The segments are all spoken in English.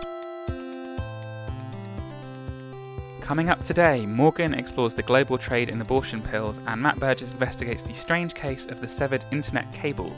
Coming up today, Morgan explores the global trade in abortion pills and Matt Burgess investigates the strange case of the severed internet cable.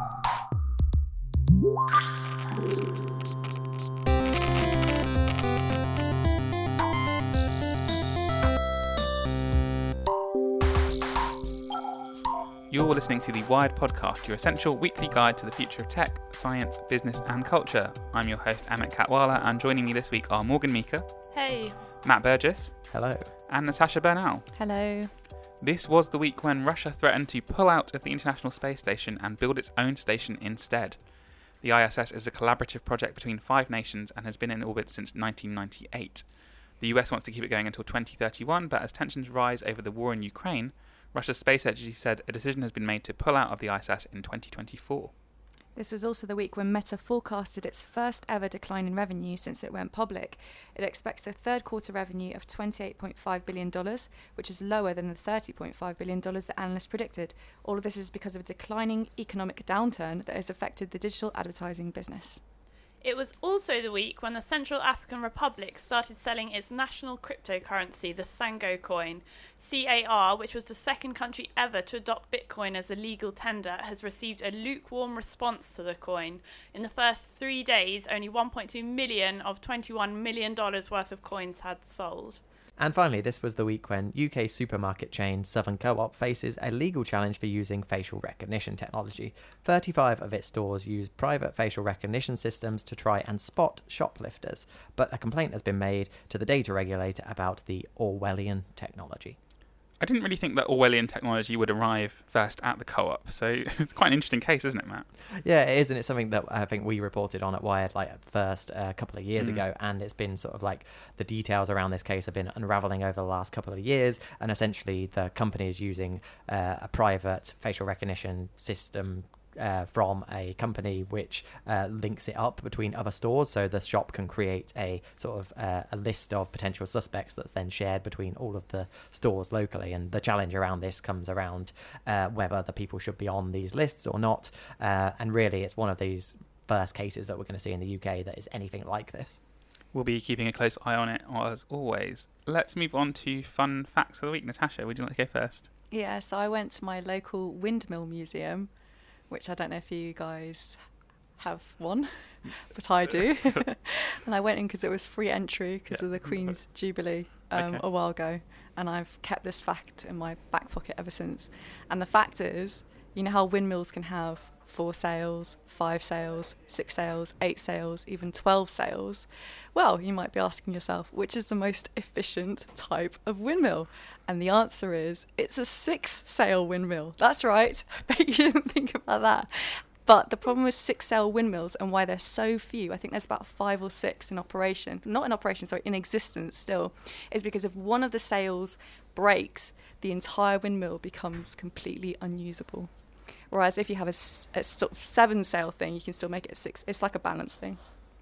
You're listening to the Wired Podcast, your essential weekly guide to the future of tech, science, business and culture. I'm your host Amit Katwala, and joining me this week are Morgan Meeker. Hey. Matt Burgess. Hello. And Natasha Bernal. Hello. This was the week when Russia threatened to pull out of the International Space Station and build its own station instead. The ISS is a collaborative project between 5 nations and has been in orbit since 1998. The US wants to keep it going until 2031, but as tensions rise over the war in Ukraine, Russia's space agency said a decision has been made to pull out of the ISS in 2024. This was also the week when Meta forecasted its first ever decline in revenue since it went public. It expects a third quarter revenue of $28.5 billion, which is lower than the $30.5 billion that analysts predicted. All of this is because of a declining economic downturn that has affected the digital advertising business. It was also the week when the Central African Republic started selling its national cryptocurrency, the Sango coin. CAR, which was the second country ever to adopt Bitcoin as a legal tender, has received a lukewarm response to the coin. In the first 3 days, only 1.2 million of $21 million worth of coins had sold. And finally, this was the week when UK supermarket chain Southern Co-op faces a legal challenge for using facial recognition technology. 35 of its stores use private facial recognition systems to try and spot shoplifters, but a complaint has been made to the data regulator about the Orwellian technology. I didn't really think that Orwellian technology would arrive first at the co-op, so it's quite an interesting case, isn't it, Matt? Yeah, it is, and it's something that I think we reported on at Wired at first a couple of years ago, and it's been sort of like the details around this case have been unravelling over the last couple of years, and essentially the company is using a private facial recognition system from a company which links it up between other stores, so the shop can create a sort of a list of potential suspects that's then shared between all of the stores locally. And the challenge around this comes around whether the people should be on these lists or not, and really it's one of these first cases that we're going to see in the UK that is anything like this. We'll be keeping a close eye on it as always. Let's move on to fun facts of the week. Natasha, would you like to go first? Yeah, so I went to my local windmill museum, which I don't know if you guys have one, but I do. And I went in because it was free entry because of the Queen's Jubilee a while ago. And I've kept this fact in my back pocket ever since. And the fact is, you know how windmills can have 4 sails, 5 sails, 6 sails, 8 sails, even 12 sails? Well, you might be asking yourself, which is the most efficient type of windmill? And the answer is, it's a 6-sail windmill. That's right. I bet you didn't think about that. But the problem with 6-sail windmills and why there's so few, I think there's about 5 or 6 in operation, not in operation, sorry, in existence still, is because if one of the sails breaks, the entire windmill becomes completely unusable. Whereas if you have a sort of 7-sail thing, you can still make it a 6. It's like a balance thing.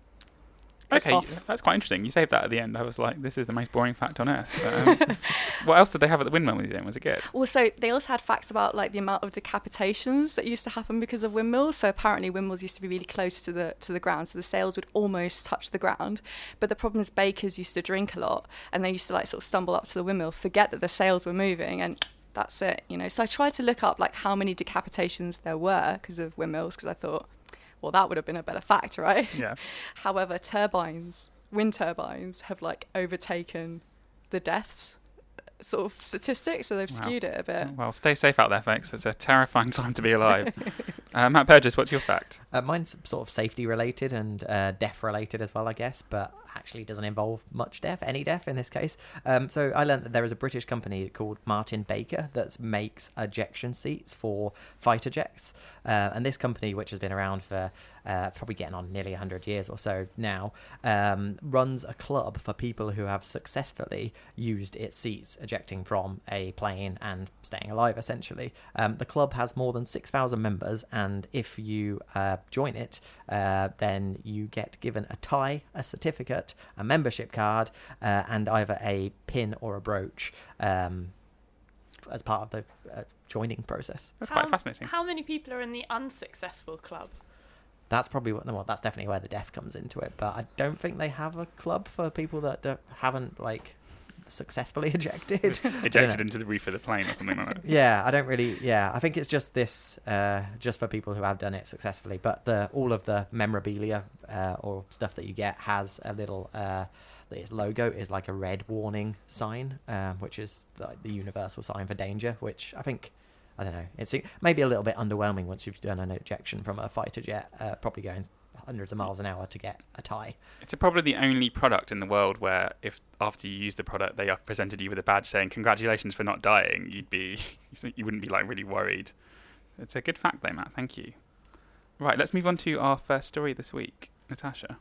Okay, that's quite interesting. You saved that at the end. I was like, this is the most boring fact on earth. But, what else did they have at the Windmill Museum? Was it good? Well, so they also had facts about the amount of decapitations that used to happen because of windmills. So apparently windmills used to be really close to the ground, so the sails would almost touch the ground. But the problem is bakers used to drink a lot, and they used to sort of stumble up to the windmill, forget that the sails were moving, and that's it. So I tried to look up how many decapitations there were because of windmills, because I thought, well, that would have been a better fact, right? Yeah. However, wind turbines have overtaken the deaths sort of statistics, so they've skewed it a bit. Well, stay safe out there, folks. It's a terrifying time to be alive. Matt Burgess, what's your fact? Mine's sort of safety related and death related as well, I guess, but actually doesn't involve much death, any death in this case. So I learned that there is a British company called Martin Baker that makes ejection seats for fighter jets. And this company, which has been around for probably getting on nearly 100 years or so now, runs a club for people who have successfully used its seats ejecting from a plane and staying alive, essentially. The club has more than 6,000 members, and if you join it, then you get given a tie, a certificate, a membership card, and either a pin or a brooch as part of the joining process. That's quite fascinating. How many people are in the unsuccessful club? that's probably that's definitely where the deaf comes into it. But I don't think they have a club for people that haven't like successfully ejected into the roof of the plane or something like that. I think it's just this just for people who have done it successfully. But all of the memorabilia or stuff that you get has a little its logo is like a red warning sign, which is like the universal sign for danger, which I think, I don't know, it's maybe a little bit underwhelming once you've done an ejection from a fighter jet, probably going hundreds of miles an hour to get a tie. It's probably the only product in the world where if after you use the product they have presented you with a badge saying congratulations for not dying, you wouldn't be like really worried. It's a good fact though, Matt. Thank you. Right, let's move on to our first story this week. Natasha.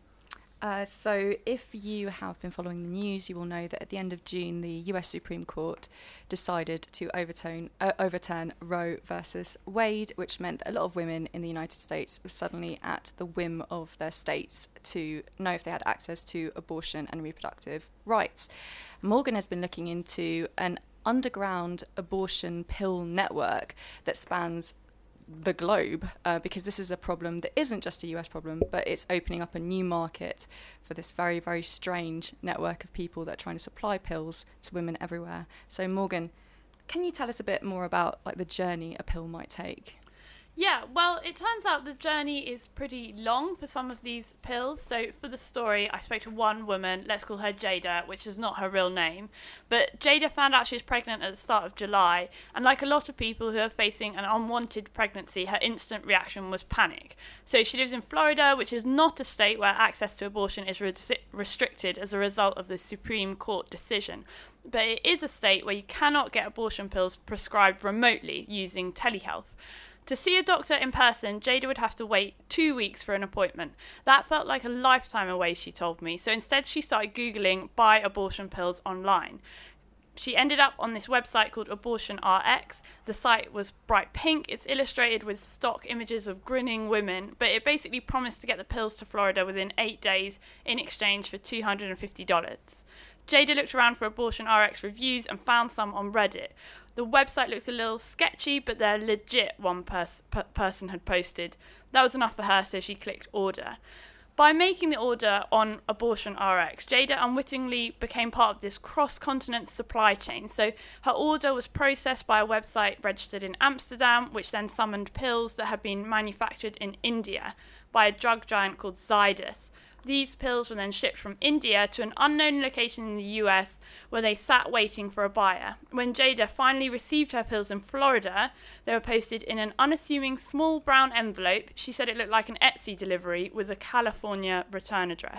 So if you have been following the news, you will know that at the end of June, the US Supreme Court decided to overturn Roe versus Wade, which meant that a lot of women in the United States were suddenly at the whim of their states to know if they had access to abortion and reproductive rights. Morgan has been looking into an underground abortion pill network that spans the globe, because this is a problem that isn't just a US problem, but it's opening up a new market for this very, very strange network of people that are trying to supply pills to women everywhere. So Morgan, can you tell us a bit more about like the journey a pill might take? Yeah, well, it turns out the journey is pretty long for some of these pills. So for the story, I spoke to one woman, let's call her Jada, which is not her real name. But Jada found out she was pregnant at the start of July. And like a lot of people who are facing an unwanted pregnancy, her instant reaction was panic. So she lives in Florida, which is not a state where access to abortion is restricted as a result of the Supreme Court decision. But it is a state where you cannot get abortion pills prescribed remotely using telehealth. To see a doctor in person, Jada would have to wait 2 weeks for an appointment. That felt like a lifetime away, she told me. So instead she started Googling buy abortion pills online. She ended up on this website called Abortion RX. The site was bright pink. It's illustrated with stock images of grinning women, but it basically promised to get the pills to Florida within 8 days in exchange for $250. Jada looked around for Abortion RX reviews and found some on Reddit. The website looks a little sketchy, but they're legit, one person had posted. That was enough for her, so she clicked order. By making the order on Abortion RX, Jada unwittingly became part of this cross-continent supply chain. So her order was processed by a website registered in Amsterdam, which then summoned pills that had been manufactured in India by a drug giant called Zydus. These pills were then shipped from India to an unknown location in the US where they sat waiting for a buyer. When Jada finally received her pills in Florida, they were posted in an unassuming small brown envelope. She said it looked like an Etsy delivery with a California return address.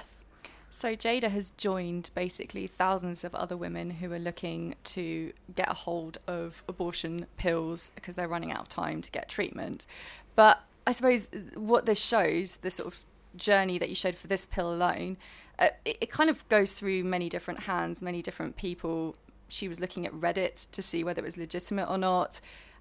So Jada has joined basically thousands of other women who are looking to get a hold of abortion pills because they're running out of time to get treatment. But I suppose what this shows, the sort of journey that you showed for this pill alone, it kind of goes through many different hands, many different people. She was looking at Reddit to see whether it was legitimate or not.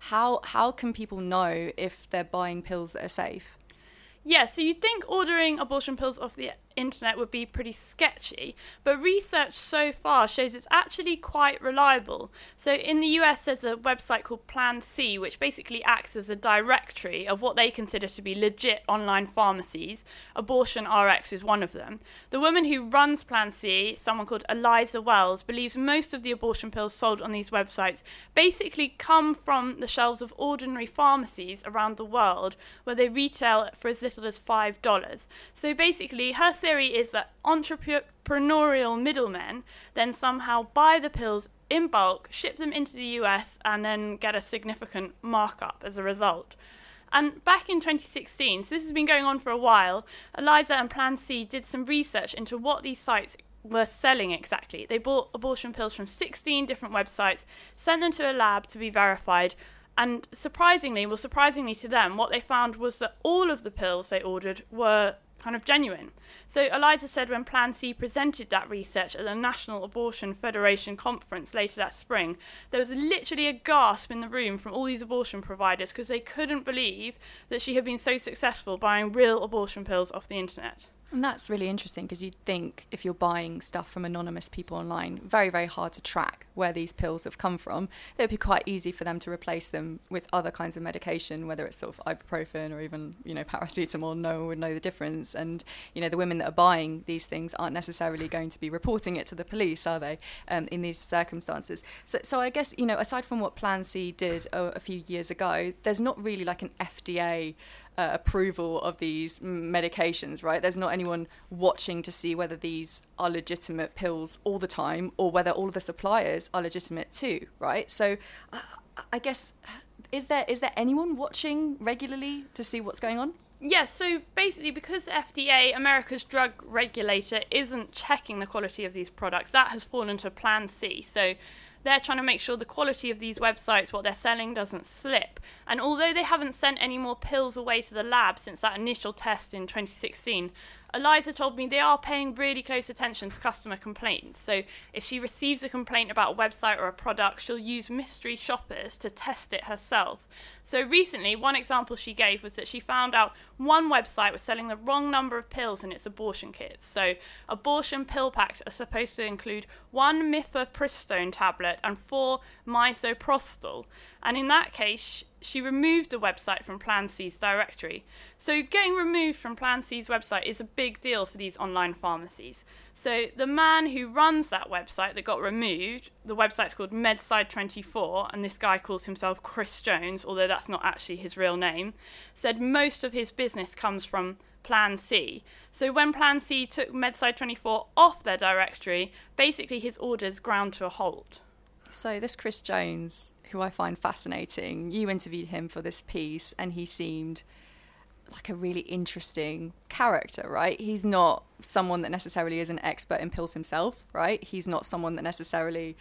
How can people know if they're buying pills that are safe? Yeah, so you'd think ordering abortion pills off the internet would be pretty sketchy, but research so far shows it's actually quite reliable. So in the US there's a website called Plan C, which basically acts as a directory of what they consider to be legit online pharmacies. Abortion RX is one of them. The woman who runs Plan C, someone called Eliza Wells, believes most of the abortion pills sold on these websites basically come from the shelves of ordinary pharmacies around the world, where they retail for as little as $5. So basically her theory is that entrepreneurial middlemen then somehow buy the pills in bulk, ship them into the US, and then get a significant markup as a result. And back in 2016, so this has been going on for a while, Eliza and Plan C did some research into what these sites were selling exactly. They bought abortion pills from 16 different websites, sent them to a lab to be verified, and surprisingly to them, what they found was that all of the pills they ordered were kind of genuine. So Eliza said when Plan C presented that research at the National Abortion Federation conference later that spring, there was literally a gasp in the room from all these abortion providers because they couldn't believe that she had been so successful buying real abortion pills off the internet. And that's really interesting, because you'd think if you're buying stuff from anonymous people online, very, very hard to track where these pills have come from. It would be quite easy for them to replace them with other kinds of medication, whether it's sort of ibuprofen or even, paracetamol. No one would know the difference. And, the women that are buying these things aren't necessarily going to be reporting it to the police, are they, in these circumstances? So I guess, aside from what Plan C did a few years ago, there's not really like an FDA approval of these medications, right? There's not anyone watching to see whether these are legitimate pills all the time, or whether all of the suppliers are legitimate too, right? So I guess, is there anyone watching regularly to see what's going on? Yes, so basically because FDA, America's drug regulator, isn't checking the quality of these products, that has fallen to Plan C. So they're trying to make sure the quality of these websites, what they're selling, doesn't slip. And although they haven't sent any more pills away to the lab since that initial test in 2016, Eliza told me they are paying really close attention to customer complaints. So if she receives a complaint about a website or a product, she'll use mystery shoppers to test it herself. So recently, one example she gave was that she found out one website was selling the wrong number of pills in its abortion kits. So abortion pill packs are supposed to include 1 mifepristone tablet and 4 misoprostol. And in that case, she removed the website from Plan C's directory. So getting removed from Plan C's website is a big deal for these online pharmacies. So the man who runs that website that got removed, the website's called MedSide24, and this guy calls himself Chris Jones, although that's not actually his real name, said most of his business comes from Plan C. So when Plan C took MedSide24 off their directory, basically his orders ground to a halt. So this Chris Jones, who I find fascinating, you interviewed him for this piece, and he seemed like a really interesting character, right? He's not someone that necessarily is an expert in pills himself, right? He's not someone that necessarily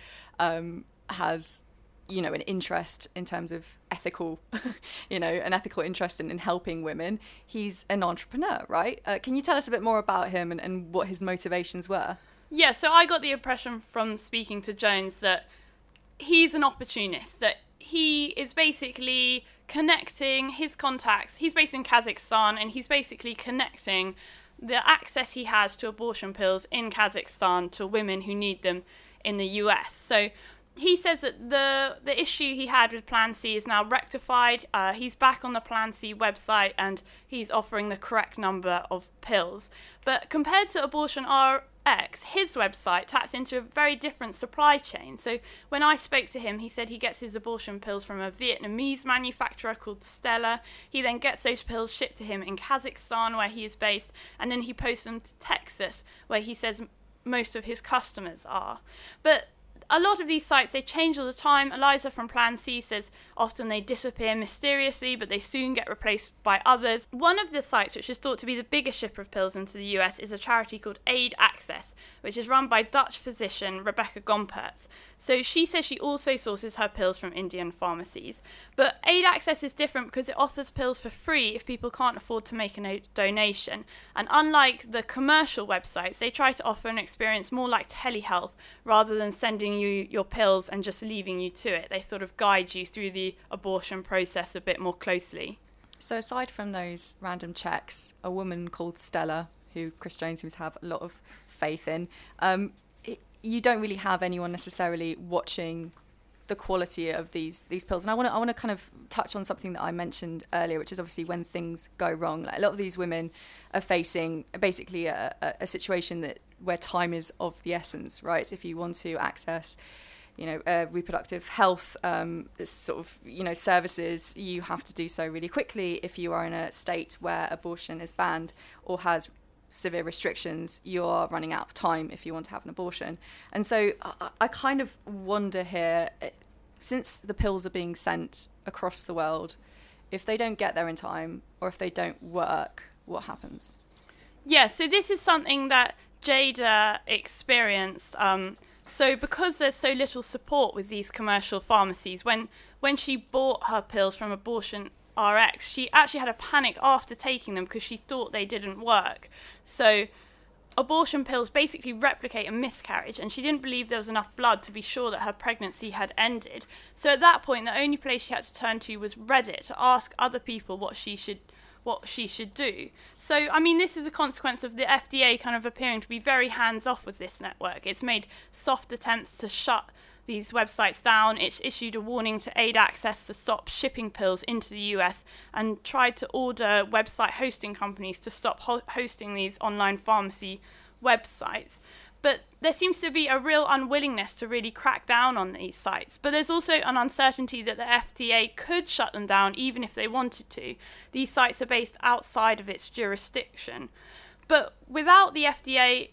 has, an interest in terms of ethical, an ethical interest in helping women. He's an entrepreneur, right? Can you tell us a bit more about him and what his motivations were? Yeah, so I got the impression from speaking to Jones that he's an opportunist, that he is basically connecting his contacts. He's based in Kazakhstan, and he's basically connecting the access he has to abortion pills in Kazakhstan to women who need them in the US. So he says that the issue he had with Plan C is now rectified. He's back on the Plan C website, and he's offering the correct number of pills. But compared to Abortion RX, his website taps into a very different supply chain. So when I spoke to him, he said he gets his abortion pills from a Vietnamese manufacturer called Stella. He then gets those pills shipped to him in Kazakhstan, where he is based, and then he posts them to Texas, where he says most of his customers are. But a lot of these sites, they change all the time. Eliza from Plan C says often they disappear mysteriously, but they soon get replaced by others. One of the sites, which is thought to be the biggest shipper of pills into the US, is a charity called Aid Access, which is run by Dutch physician Rebecca Gompertz. So she says she also sources her pills from Indian pharmacies. But Aid Access is different because it offers pills for free if people can't afford to make a donation. And unlike the commercial websites, they try to offer an experience more like telehealth rather than sending you your pills and just leaving you to it. They sort of guide you through the abortion process a bit more closely. So aside from those random checks, a woman called Stella, who Chris Jones seems to have a lot of faith in, you don't really have anyone necessarily watching the quality of these pills. And I want to kind of touch on something that I mentioned earlier, which is obviously when things go wrong. Like, a lot of these women are facing basically a situation where time is of the essence, right? If you want to access, reproductive health sort of, services, you have to do so really quickly. If you are in a state where abortion is banned or has severe restrictions, you're running out of time if you want to have an abortion. And so I kind of wonder here, since the pills are being sent across the world, if they don't get there in time or if they don't work, what happens? Yeah, so this is something that Jada experienced. So because there's so little support with these commercial pharmacies, when she bought her pills from Abortion RX, she actually had a panic after taking them because she thought they didn't work. So abortion pills basically replicate a miscarriage, and she didn't believe there was enough blood to be sure that her pregnancy had ended. So at that point, the only place she had to turn to was Reddit to ask other people what she should what she should do. So, I mean, this is a consequence of the FDA kind of appearing to be very hands-off with this network. It's made soft attempts to shut these websites down. It's issued a warning to aid access to stop shipping pills into the US, and tried to order website hosting companies to stop hosting these online pharmacy websites. But there seems to be a real unwillingness to really crack down on these sites. But there's also an uncertainty that the FDA could shut them down even if they wanted to. These sites are based outside of its jurisdiction. But without the FDA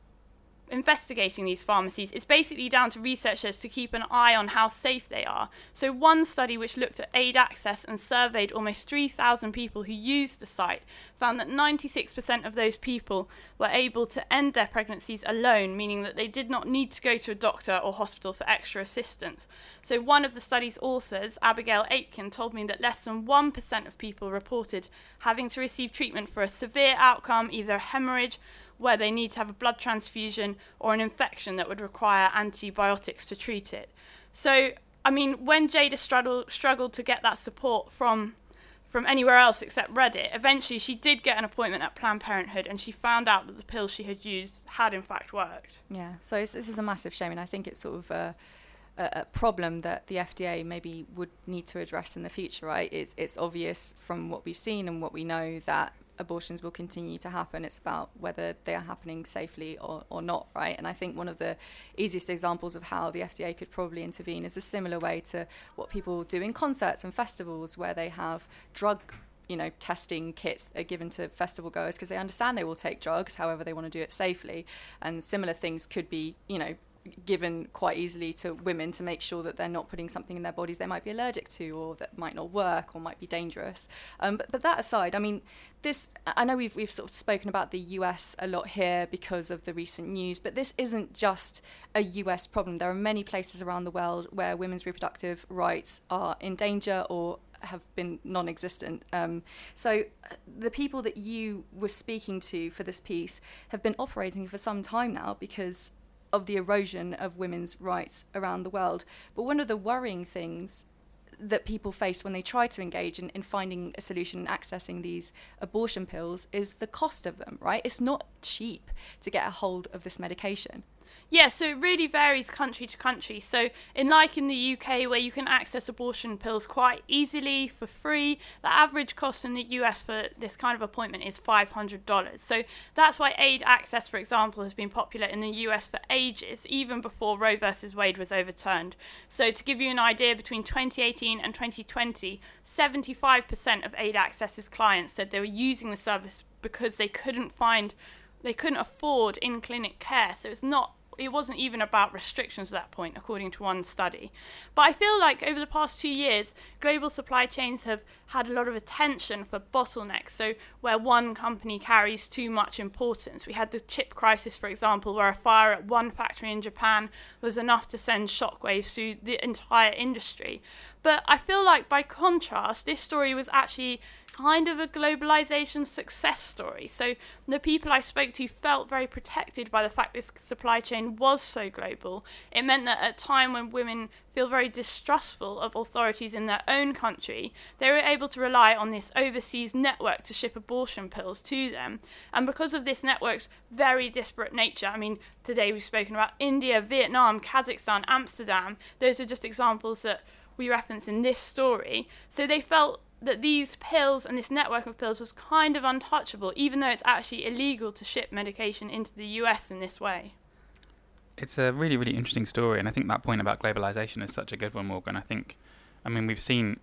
investigating these pharmacies, it's basically down to researchers to keep an eye on how safe they are. So one study which looked at aid access and surveyed almost 3,000 people who used the site found that 96% of those people were able to end their pregnancies alone, meaning that they did not need to go to a doctor or hospital for extra assistance. So one of the study's authors, Abigail Aitken, told me that less than 1% of people reported having to receive treatment for a severe outcome, either a hemorrhage, where they need to have a blood transfusion, or an infection that would require antibiotics to treat it. So, I mean, when Jada struggled to get that support from anywhere else except Reddit, eventually she did get an appointment at Planned Parenthood, and she found out that the pills she had used had in fact worked. Yeah, so this is a massive shame, and I think it's sort of a problem that the FDA maybe would need to address in the future, right? It's obvious from what we've seen and what we know that abortions will continue to happen. It's about whether they are happening safely or not, right? And I think one of the easiest examples of how the FDA could probably intervene is a similar way to what people do in concerts and festivals, where they have drug testing kits that are given to festival goers because they understand they will take drugs, however they want to do it safely. And similar things could be, given quite easily to women to make sure that they're not putting something in their bodies they might be allergic to, or that might not work or might be dangerous. But that aside, I mean, I know we've sort of spoken about the US a lot here because of the recent news, but this isn't just a US problem. There are many places around the world where women's reproductive rights are in danger or have been non-existent. So the people that you were speaking to for this piece have been operating for some time now because of the erosion of women's rights around the world. But one of the worrying things that people face when they try to engage in finding a solution and accessing these abortion pills is the cost of them, right? It's not cheap to get a hold of this medication. Yeah, so it really varies country to country. So in the UK, where you can access abortion pills quite easily for free, the average cost in the US for this kind of appointment is $500. So that's why aid access, for example, has been popular in the US for ages, even before Roe versus Wade was overturned. So to give you an idea, between 2018 and 2020, 75% of aid access's clients said they were using the service because they couldn't afford in-clinic care. So it wasn't even about restrictions at that point, according to one study. But I feel like over the past 2 years, global supply chains have had a lot of attention for bottlenecks, so where one company carries too much importance. We had the chip crisis, for example, where a fire at one factory in Japan was enough to send shockwaves through the entire industry. But I feel like, by contrast, this story was actually kind of a globalization success story. So the people I spoke to felt very protected by the fact this supply chain was so global. It meant that at a time when women feel very distrustful of authorities in their own country, they were able to rely on this overseas network to ship abortion pills to them. And because of this network's very disparate nature, I mean, today we've spoken about India, Vietnam, Kazakhstan, Amsterdam. Those are just examples that we reference in this story. So they felt that these pills and this network of pills was kind of untouchable, even though it's actually illegal to ship medication into the US in this way. It's a really, really interesting story, and I think that point about globalization is such a good one, Morgan. I mean, we've seen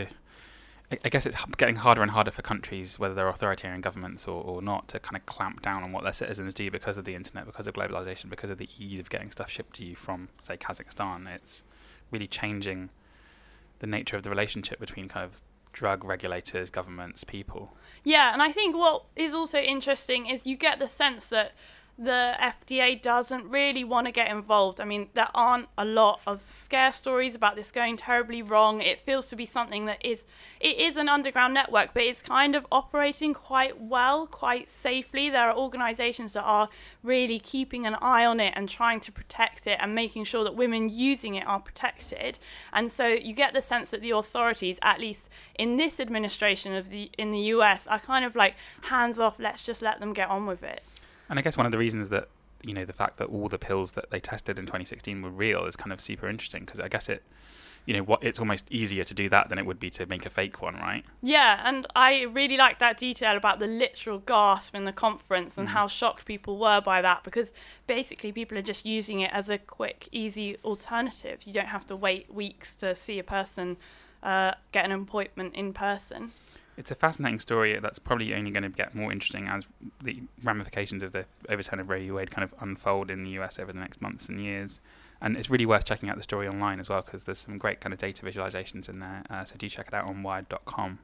I guess it's getting harder and harder for countries, whether they're authoritarian governments or not, to kind of clamp down on what their citizens do because of the internet, because of globalization, because of the ease of getting stuff shipped to you from, say, Kazakhstan. It's really changing the nature of the relationship between kind of drug regulators, governments, people. Yeah, and I think what is also interesting is you get the sense that the FDA doesn't really want to get involved. I mean, there aren't a lot of scare stories about this going terribly wrong. It feels to be something that it is an underground network, but it's kind of operating quite well, quite safely. There are organizations that are really keeping an eye on it and trying to protect it and making sure that women using it are protected. And so you get the sense that the authorities, at least in this administration in the US, are kind of like hands off, let's just let them get on with it. And I guess one of the reasons that, the fact that all the pills that they tested in 2016 were real is kind of super interesting, because I guess it's almost easier to do that than it would be to make a fake one, right? Yeah, and I really like that detail about the literal gasp in the conference and how shocked people were by that, because basically people are just using it as a quick, easy alternative. You don't have to wait weeks to see a person get an appointment in person. It's a fascinating story that's probably only going to get more interesting as the ramifications of the overturn of Roe v. Wade kind of unfold in the US over the next months and years. And it's really worth checking out the story online as well, because there's some great kind of data visualizations in there. So do check it out on wired.com.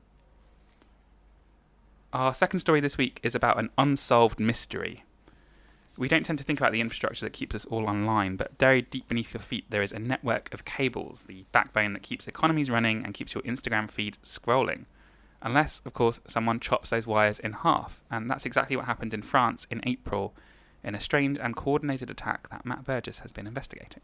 Our second story this week is about an unsolved mystery. We don't tend to think about the infrastructure that keeps us all online, but buried deep beneath your feet there is a network of cables, the backbone that keeps economies running and keeps your Instagram feed scrolling. Unless, of course, someone chops those wires in half. And that's exactly what happened in France in April in a strange and coordinated attack that Matt Burgess has been investigating.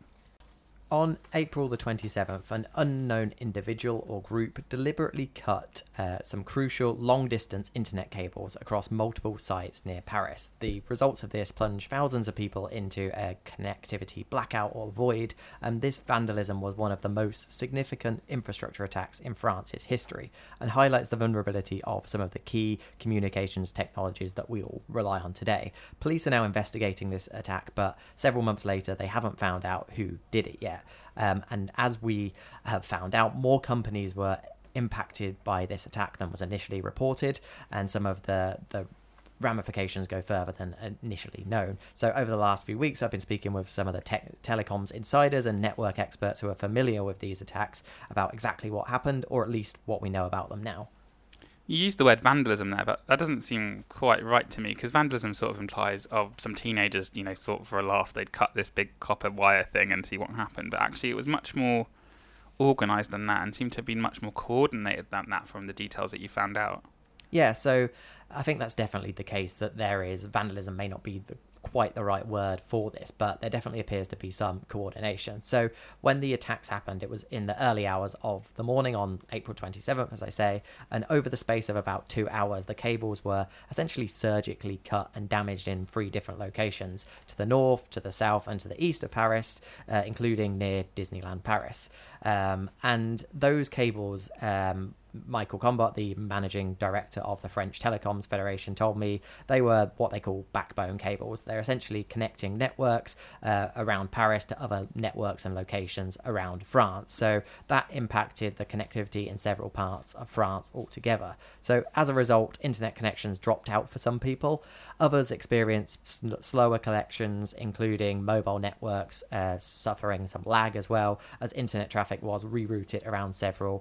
On April the 27th, an unknown individual or group deliberately cut some crucial long-distance internet cables across multiple sites near Paris. The results of this plunged thousands of people into a connectivity blackout or void, and this vandalism was one of the most significant infrastructure attacks in France's history, and highlights the vulnerability of some of the key communications technologies that we all rely on today. Police are now investigating this attack, but several months later they haven't found out who did it yet. And as we have found out, more companies were impacted by this attack than was initially reported, and some of the ramifications go further than initially known. So over the last few weeks, I've been speaking with some of the telecoms insiders and network experts who are familiar with these attacks about exactly what happened, or at least what we know about them now. You used the word vandalism there, but that doesn't seem quite right to me, because vandalism sort of implies, some teenagers, thought for a laugh they'd cut this big copper wire thing and see what happened. But actually it was much more organised than that and seemed to have been much more coordinated than that from the details that you found out. Yeah, so I think that's definitely the case, that there is vandalism may not be quite the right word for this, but there definitely appears to be some coordination. So when the attacks happened, it was in the early hours of the morning on April 27th, as I say, and over the space of about 2 hours, the cables were essentially surgically cut and damaged in 3 different locations, to the north, to the south, and to the east of Paris, including near Disneyland Paris. And those cables, Michael Combot, the managing director of the French Telecoms Federation, told me they were what they call backbone cables. They're essentially connecting networks around Paris to other networks and locations around France. So that impacted the connectivity in several parts of France altogether. So as a result, internet connections dropped out for some people. Others experienced slower connections, including mobile networks suffering some lag as well, as internet traffic was rerouted around several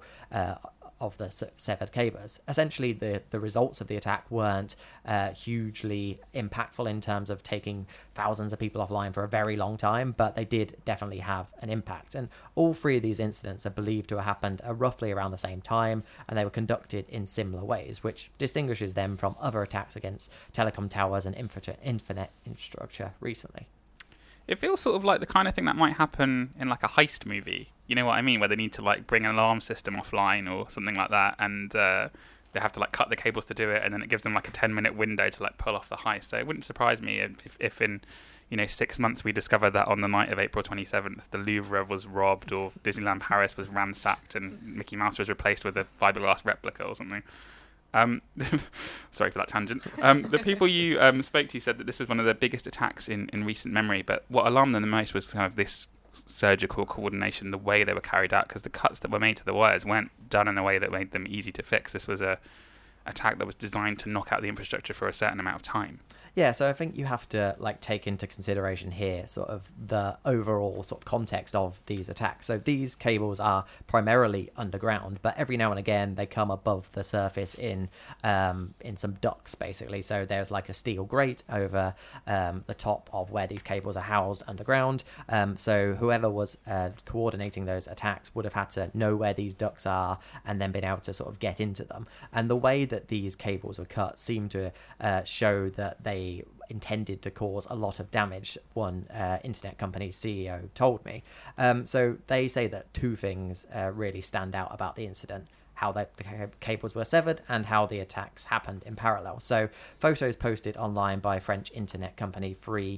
of the severed cables. Essentially, the results of the attack weren't hugely impactful in terms of taking thousands of people offline for a very long time, but they did definitely have an impact. And all 3 of these incidents are believed to have happened roughly around the same time, and they were conducted in similar ways, which distinguishes them from other attacks against telecom towers and internet infrastructure recently. It feels sort of like the kind of thing that might happen in like a heist movie. You know what I mean? Where they need to like bring an alarm system offline or something like that, and they have to like cut the cables to do it, and then it gives them like a 10-minute window to like pull off the heist. So it wouldn't surprise me if in 6 months we discovered that on the night of April 27th the Louvre was robbed, or Disneyland Paris was ransacked, and Mickey Mouse was replaced with a fiberglass replica or something. Sorry for that tangent. The people you spoke to said that this was one of the biggest attacks in recent memory, but what alarmed them the most was kind of this surgical coordination, the way they were carried out, because the cuts that were made to the wires weren't done in a way that made them easy to fix. This was a attack that was designed to knock out the infrastructure for a certain amount of time. Yeah, so I think you have to take into consideration here sort of the overall sort of context of these attacks. So these cables are primarily underground, but every now and again they come above the surface in some ducts, basically. So there's a steel grate over the top of where these cables are housed underground. So whoever was coordinating those attacks would have had to know where these ducts are and then been able to sort of get into them. And the way that these cables were cut seemed to show that they intended to cause a lot of damage, one internet company CEO told me. So they say that two things really stand out about the incident: how the cables were severed and how the attacks happened in parallel. So photos posted online by French internet company Free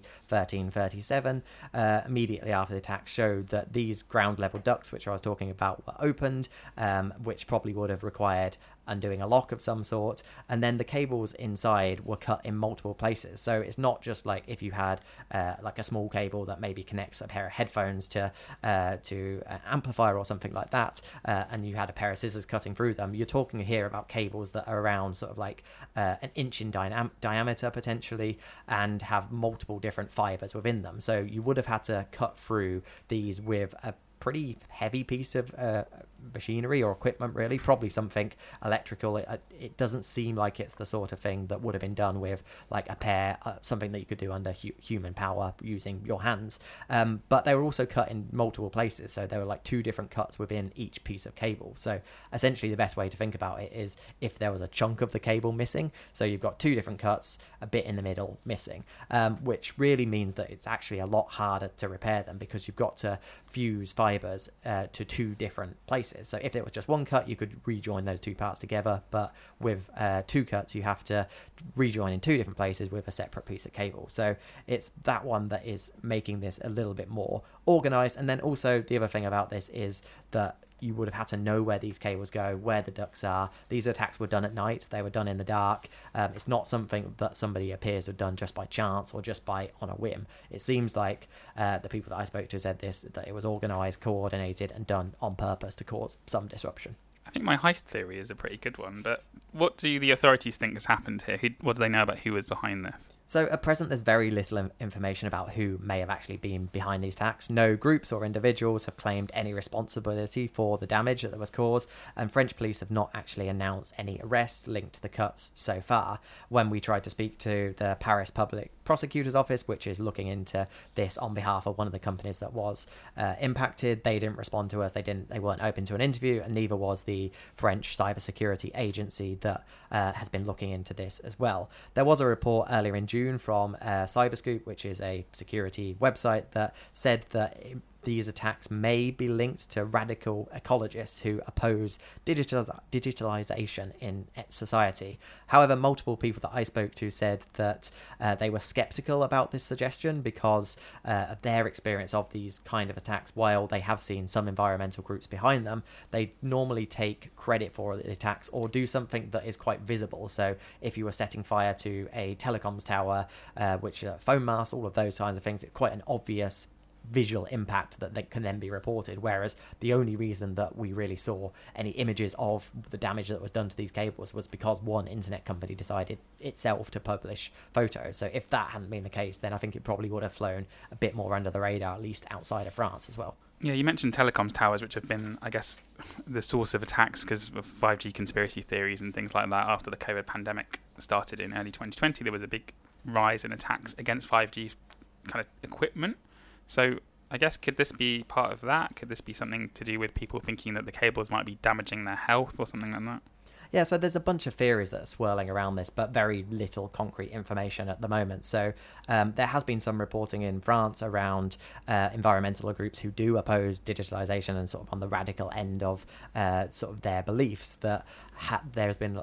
1337 immediately after the attack showed that these ground level ducts, which I was talking about, were opened, which probably would have required undoing a lock of some sort, and then the cables inside were cut in multiple places. So it's not just if you had a small cable that maybe connects a pair of headphones to an amplifier or something like that, and you had a pair of scissors cutting through them. You're talking here about cables that are around sort of an inch in diameter potentially, and have multiple different fibers within them. So you would have had to cut through these with a pretty heavy piece of machinery or equipment, really, probably something electrical. It doesn't seem like it's the sort of thing that would have been done with a pair, something that you could do under human power using your hands. But they were also cut in multiple places, so there were two different cuts within each piece of cable. So essentially the best way to think about it is if there was a chunk of the cable missing, so you've got two different cuts, a bit in the middle missing, which really means that it's actually a lot harder to repair them, because you've got to fuse fibers to two different places. So if it was just one cut, you could rejoin those two parts together, but with two cuts you have to rejoin in two different places with a separate piece of cable. So it's that one that is making this a little bit more organized. And then also the other thing about this is that you would have had to know where these cables go, where the ducts are. These attacks were done at night. They were done in the dark. It's not something that somebody appears to have done just by chance or just on a whim. It seems like the people that I spoke to said that it was organised, coordinated, and done on purpose to cause some disruption. I think my heist theory is a pretty good one, but what do the authorities think has happened here? What do they know about who was behind this? So at present, there's very little information about who may have actually been behind these attacks. No groups or individuals have claimed any responsibility for the damage that was caused, and French police have not actually announced any arrests linked to the cuts so far. When we tried to speak to the Paris Public Prosecutor's Office, which is looking into this on behalf of one of the companies that was impacted, they didn't respond to us. They weren't open to an interview, and neither was the French cybersecurity agency that has been looking into this as well. There was a report earlier in June from Cyberscoop, which is a security website, that said that these attacks may be linked to radical ecologists who oppose digitalization in society. However, multiple people that I spoke to said that they were skeptical about this suggestion because of their experience of these kind of attacks. While they have seen some environmental groups behind them, they normally take credit for the attacks or do something that is quite visible. So if you were setting fire to a telecoms tower, which phone masts, all of those kinds of things, it's quite an obvious visual impact that can then be reported, whereas the only reason that we really saw any images of the damage that was done to these cables was because one internet company decided itself to publish photos. So if that hadn't been the case, then I think it probably would have flown a bit more under the radar, at least outside of France as well. Yeah, you mentioned telecoms towers, which have been, I guess, the source of attacks because of 5G conspiracy theories and things like that. After the COVID pandemic started in early 2020, there was a big rise in attacks against 5G kind of equipment. So I guess, could this be part of that? Could this be something to do with people thinking that the cables might be damaging their health or something like that? Yeah, so there's a bunch of theories that are swirling around this, but very little concrete information at the moment. So there has been some reporting in France around environmental groups who do oppose digitalization and sort of on the radical end of sort of their beliefs, that there's been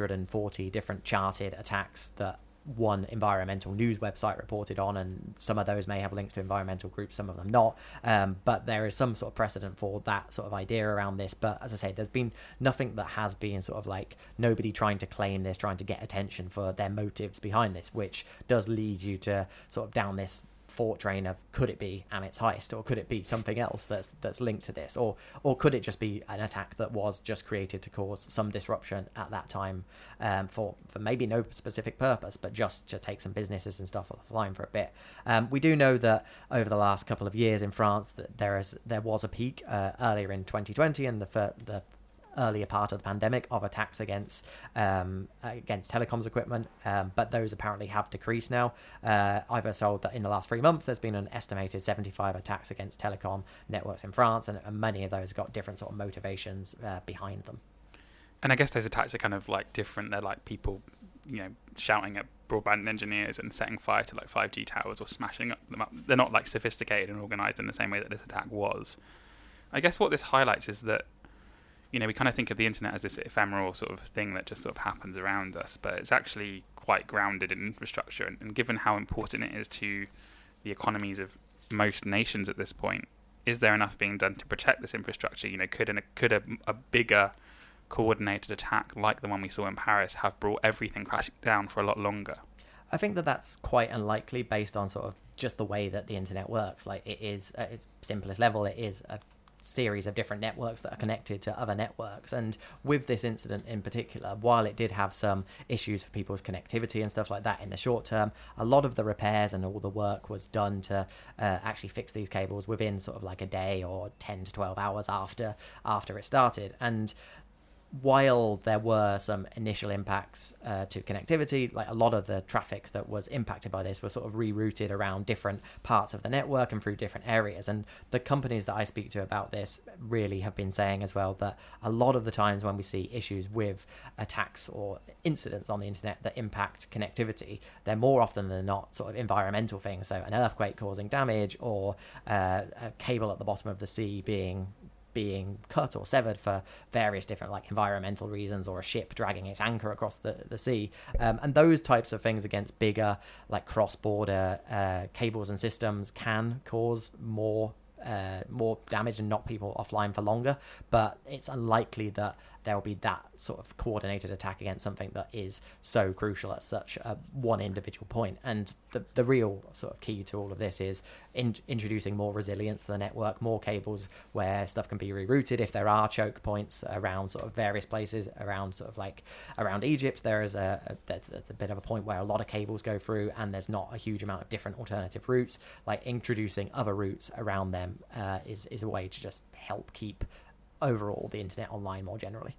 140 different charted attacks that one environmental news website reported on, and some of those may have links to environmental groups, some of them not, but there is some sort of precedent for that sort of idea around this. But as I say, there's been nothing that has been sort of nobody trying to claim this, trying to get attention for their motives behind this, which does lead you to sort of down this thought train of, could it be Amit's heist, or could it be something else that's linked to this, or could it just be an attack that was just created to cause some disruption at that time, for maybe no specific purpose, but just to take some businesses and stuff offline for a bit. We do know that over the last couple of years in France that there was a peak earlier in 2020 and the earlier part of the pandemic of attacks against telecoms equipment, but those apparently have decreased now. I've been told that in the last 3 months there's been an estimated 75 attacks against telecom networks in France, and many of those got different sort of motivations behind them. And I guess those attacks are kind of like different. They're like people, shouting at broadband engineers and setting fire to like 5G towers or smashing them up. They're not like sophisticated and organised in the same way that this attack was. I guess what this highlights is that, we kind of think of the internet as this ephemeral sort of thing that just sort of happens around us, but it's actually quite grounded in infrastructure. And given how important it is to the economies of most nations at this point, is there enough being done to protect this infrastructure? Could a bigger coordinated attack like the one we saw in Paris have brought everything crashing down for a lot longer? I think that that's quite unlikely based on sort of just the way that the internet works. Like, it is, at its simplest level, it is a series of different networks that are connected to other networks. And with this incident in particular, while it did have some issues for people's connectivity and stuff like that in the short term, a lot of the repairs and all the work was done to actually fix these cables within sort of like a day or 10 to 12 hours after it started. And while there were some initial impacts to connectivity, like a lot of the traffic that was impacted by this was sort of rerouted around different parts of the network and through different areas. And the companies that I speak to about this really have been saying as well that a lot of the times when we see issues with attacks or incidents on the internet that impact connectivity, they're more often than not sort of environmental things. So an earthquake causing damage, or a cable at the bottom of the sea being cut or severed for various different like environmental reasons, or a ship dragging its anchor across the sea, and those types of things against bigger like cross-border cables and systems can cause more damage and knock people offline for longer. But it's unlikely that there will be that sort of coordinated attack against something that is so crucial at such a one individual point. And the real sort of key to all of this is introducing more resilience to the network, more cables where stuff can be rerouted. If there are choke points around sort of various places around sort of like around Egypt, there's a bit of a point where a lot of cables go through and there's not a huge amount of different alternative routes. Like, introducing other routes around them is a way to just help keep overall the internet online more generally.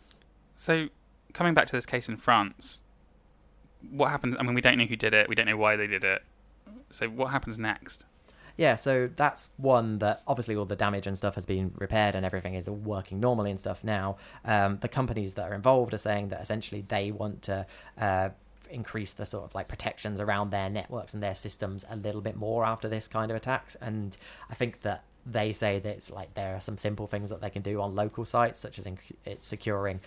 So, coming back to this case in France, what happens? I mean, we don't know who did it, we don't know why they did it. So what happens next? Yeah, so that's one that obviously all the damage and stuff has been repaired and everything is all working normally and stuff now. The companies that are involved are saying that essentially they want to increase the sort of like protections around their networks and their systems a little bit more after this kind of attacks. And I think that they say that it's like there are some simple things that they can do on local sites, such as securing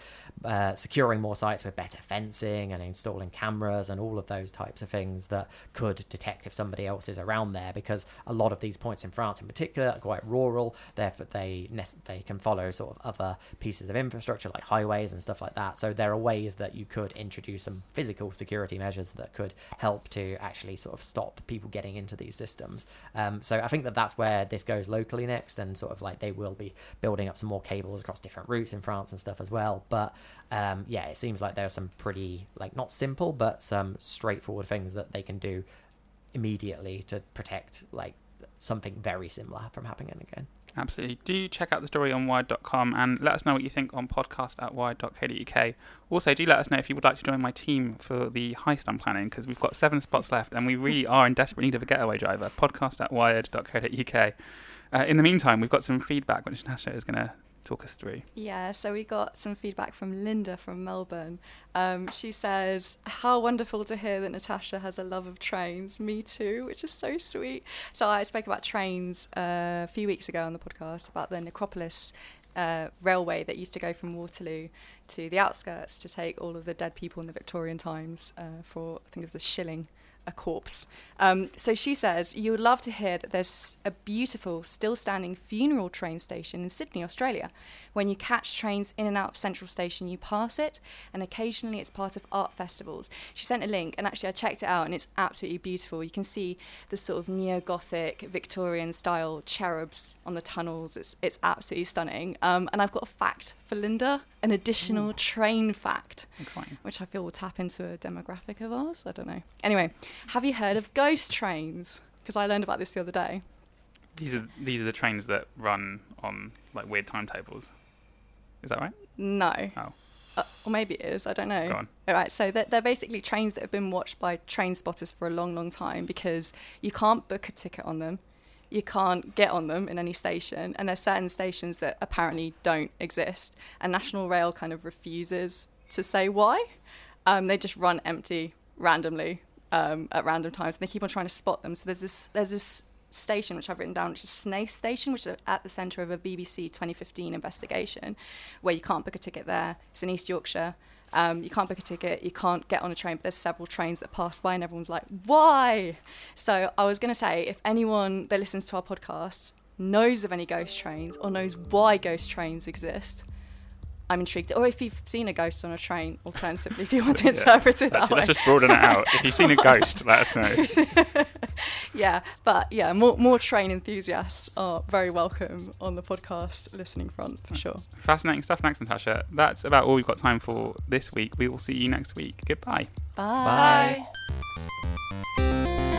more sites with better fencing and installing cameras and all of those types of things that could detect if somebody else is around there, because a lot of these points in France in particular are quite rural. Therefore they can follow sort of other pieces of infrastructure like highways and stuff like that. So there are ways that you could introduce some physical security measures that could help to actually sort of stop people getting into these systems. So I think that's where this goes locally next, and sort of like they will be building up some more cables across different routes in France and stuff as well. But it seems like there are some pretty like not simple but some straightforward things that they can do immediately to protect like something very similar from happening again. Absolutely. Do check out the story on wired.com and let us know what you think on podcast@wired.co.uk. Also, do let us know if you would like to join my team for the heist I'm planning, because we've got 7 spots left and we really are in desperate need of a getaway driver. podcast@wired.co.uk. In the meantime, we've got some feedback which Natasha is going to talk us through. Yeah, so we got some feedback from Linda from Melbourne. She says, how wonderful to hear that Natasha has a love of trains. Me too, which is so sweet. So I spoke about trains a few weeks ago on the podcast about the Necropolis railway that used to go from Waterloo to the outskirts to take all of the dead people in the Victorian times for, I think it was a shilling a corpse. So she says, you would love to hear that there's a beautiful, still standing funeral train station in Sydney, Australia. When you catch trains in and out of Central Station, you pass it, and occasionally it's part of art festivals. She sent a link, and actually I checked it out, and it's absolutely beautiful. You can see the sort of neo-Gothic, Victorian-style cherubs on the tunnels. It's absolutely stunning. And I've got a fact for Linda, an additional train fact. Exciting. Which I feel will tap into a demographic of ours. I don't know. Anyway, have you heard of ghost trains? Because I learned about this the other day. These are the trains that run on like weird timetables. Is that right? No. Oh. Or maybe it is. I don't know. Go on. All right. So they're basically trains that have been watched by train spotters for a long, long time because you can't book a ticket on them. You can't get on them in any station. And there's certain stations that apparently don't exist. And National Rail kind of refuses to say why. They just run empty randomly at random times. And they keep on trying to spot them. So there's this station which I've written down, which is Snaith Station, which is at the centre of a BBC 2015 investigation, where you can't book a ticket there. It's in East Yorkshire. You can't book a ticket, you can't get on a train, but there's several trains that pass by and everyone's like, why? So I was going to say, if anyone that listens to our podcast knows of any ghost trains or knows why ghost trains exist, I'm intrigued. Or if you've seen a ghost on a train, alternatively, if you want to interpret it that way. Let's just broaden it out. If you've seen a ghost, let us know. Yeah, but yeah, more train enthusiasts are very welcome on the podcast listening front, for sure. Fascinating stuff. Thanks, Natasha. That's about all we've got time for this week. We will see you next week. Goodbye. Bye. Bye.